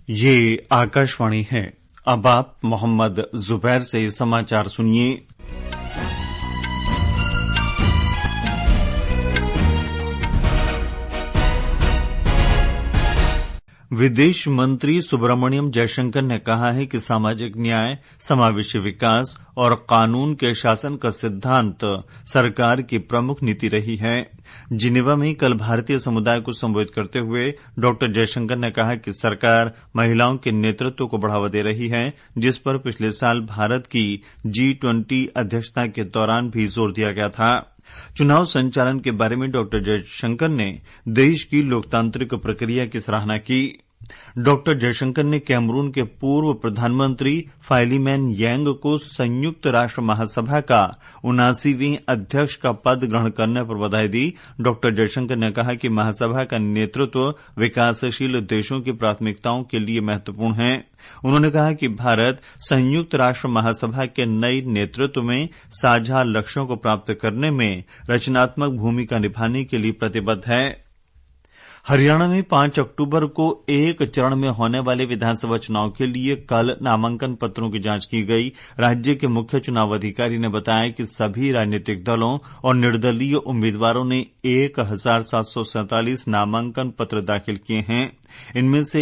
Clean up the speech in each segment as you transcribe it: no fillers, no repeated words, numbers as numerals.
ये आकाशवाणी है। अब आप मोहम्मद जुबैर से समाचार सुनिए। विदेश मंत्री सुब्रमण्यम जयशंकर ने कहा है कि सामाजिक न्याय, समावेशी विकास और कानून के शासन का सिद्धांत सरकार की प्रमुख नीति रही है। जिनेवा में कल भारतीय समुदाय को संबोधित करते हुए डॉ जयशंकर ने कहा कि सरकार महिलाओं के नेतृत्व को बढ़ावा दे रही है, जिस पर पिछले साल भारत की G20 अध्यक्षता के दौरान भी जोर दिया गया था। चुनाव संचालन के बारे में डॉ जयशंकर ने देश की लोकतांत्रिक प्रक्रिया की सराहना की। डॉ जयशंकर ने कैमरून के पूर्व प्रधानमंत्री फाइलिमैन यांग को संयुक्त राष्ट्र महासभा का 79वें अध्यक्ष का पद ग्रहण करने पर बधाई दी। डॉ जयशंकर ने कहा कि महासभा का नेतृत्व विकासशील देशों की प्राथमिकताओं के लिए महत्वपूर्ण है। उन्होंने कहा कि भारत संयुक्त राष्ट्र महासभा के नए नेतृत्व में साझा लक्ष्यों को प्राप्त करने में रचनात्मक भूमिका निभाने के लिए प्रतिबद्ध है। हरियाणा में 5 अक्टूबर को एक चरण में होने वाले विधानसभा चुनाव के लिए कल नामांकन पत्रों की जांच की गई। राज्य के मुख्य चुनाव अधिकारी ने बताया कि सभी राजनीतिक दलों और निर्दलीय उम्मीदवारों ने 1747 नामांकन पत्र दाखिल किए हैं। इनमें से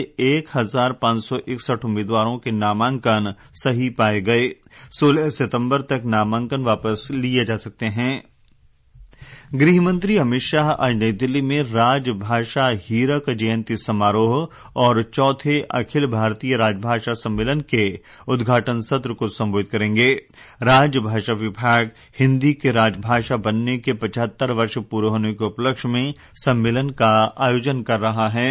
1561 उम्मीदवारों के नामांकन सही पाए गए। 16 सितंबर तक नामांकन वापस लिए जा सकते हैं। गृहमंत्री अमित शाह आज नई दिल्ली में राजभाषा हीरक जयंती समारोह और चौथे अखिल भारतीय राजभाषा सम्मेलन के उद्घाटन सत्र को संबोधित करेंगे। राजभाषा विभाग हिंदी के राजभाषा बनने के 75 वर्ष पूरे होने के उपलक्ष्य में सम्मेलन का आयोजन कर रहा है।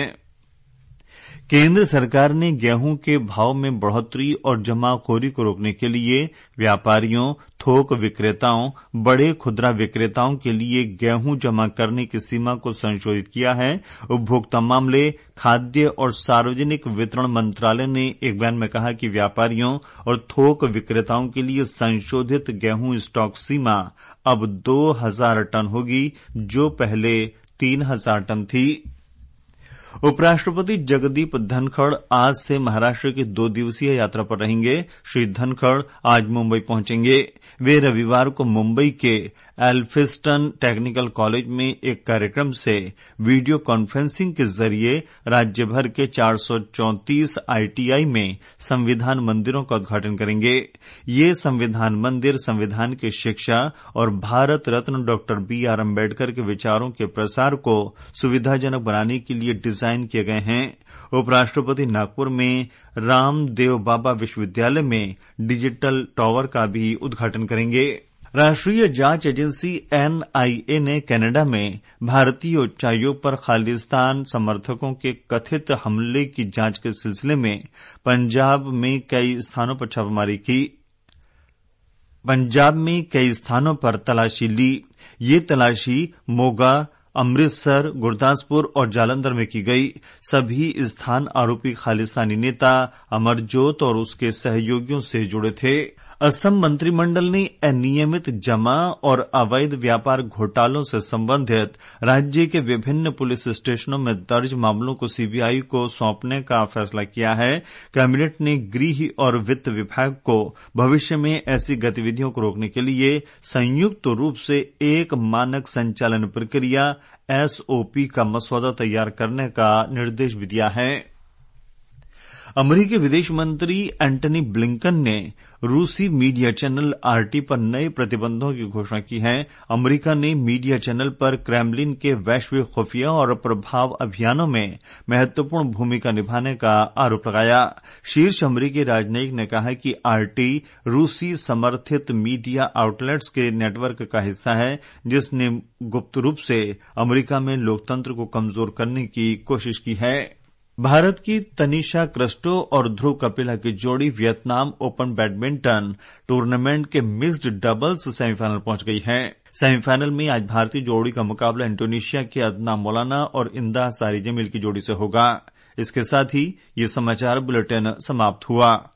केंद्र सरकार ने गेहूं के भाव में बढ़ोतरी और जमाखोरी को रोकने के लिए व्यापारियों, थोक विक्रेताओं, बड़े खुदरा विक्रेताओं के लिए गेहूं जमा करने की सीमा को संशोधित किया है। उपभोक्ता मामले, खाद्य और सार्वजनिक वितरण मंत्रालय ने एक बयान में कहा कि व्यापारियों और थोक विक्रेताओं के लिए संशोधित गेहूं स्टॉक सीमा अब 2000 टन होगी, जो पहले 3000 टन थी। उपराष्ट्रपति जगदीप धनखड़ आज से महाराष्ट्र की 2 दिवसीय यात्रा पर रहेंगे। श्री धनखड़ आज मुंबई पहुंचेंगे। वे रविवार को मुंबई के एल्फिंस्टन टेक्निकल कॉलेज में एक कार्यक्रम से वीडियो कॉन्फ्रेंसिंग के जरिए राज्य भर के 434 ITI में संविधान मंदिरों का उद्घाटन करेंगे। ये संविधान मंदिर संविधान की शिक्षा और भारत रत्न डॉ BR अम्बेडकर के विचारों के प्रसार को सुविधाजनक बनाने के लिए डिजाइन किए गए हैं। उपराष्ट्रपति नागपुर में रामदेव बाबा विश्वविद्यालय में डिजिटल टावर का भी उद्घाटन करेंगे। राष्ट्रीय जांच एजेंसी NIA ने कनाडा में भारतीय उच्चायोग पर खालिस्तान समर्थकों के कथित हमले की जांच के सिलसिले में पंजाब में कई स्थानों पर छापेमारी की। पंजाब में कई स्थानों पर तलाशी ली। ये तलाशी मोगा, अमृतसर, गुरदासपुर और जालंधर में की गई। सभी स्थान आरोपी खालिस्तानी नेता अमरजोत और उसके सहयोगियों से जुड़े थे। असम मंत्रिमंडल ने अनियमित जमा और अवैध व्यापार घोटालों से संबंधित राज्य के विभिन्न पुलिस स्टेशनों में दर्ज मामलों को CBI को सौंपने का फैसला किया है। कैबिनेट ने गृह और वित्त विभाग को भविष्य में ऐसी गतिविधियों को रोकने के लिए संयुक्त रूप से एक मानक संचालन प्रक्रिया SOP का मसौदा तैयार करने का निर्देश भी दिया है। अमेरिकी विदेश मंत्री एंटनी ब्लिंकन ने रूसी मीडिया चैनल RT पर नए प्रतिबंधों की घोषणा की है। अमेरिका ने मीडिया चैनल पर क्रेमलिन के वैश्विक खुफिया और प्रभाव अभियानों में महत्वपूर्ण भूमिका निभाने का आरोप लगाया। शीर्ष अमेरिकी राजनयिक ने कहा कि RT रूसी समर्थित मीडिया आउटलेट्स के नेटवर्क का हिस्सा है, जिसने गुप्त रूप से अमेरिका में लोकतंत्र को कमजोर करने की कोशिश की है। भारत की तनिषा क्रिस्टो और ध्रुव कपिला की जोड़ी वियतनाम ओपन बैडमिंटन टूर्नामेंट के मिक्स्ड डबल्स सेमीफाइनल पहुंच गई है। सेमीफाइनल में आज भारतीय जोड़ी का मुकाबला इंडोनेशिया के अदना मौलाना और इंदा सारी जमील की जोड़ी से होगा। इसके साथ ही ये समाचार बुलेटिन समाप्त हुआ।